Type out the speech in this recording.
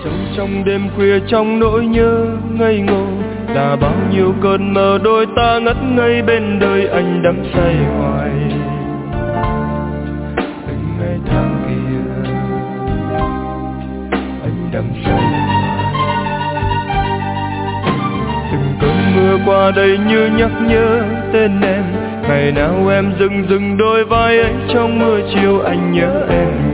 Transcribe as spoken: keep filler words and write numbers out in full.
Sống trong đêm khuya trong nỗi nhớ ngây ngô, là bao nhiêu cơn mơ đôi ta ngất ngây bên đời anh đắm say hoài. Từng ngày tháng kia anh đắm say hoài. Từng cơn mưa qua đây như nhắc nhớ tên em, ngày nào em dừng dừng đôi vai ấy trong mưa chiều anh nhớ em.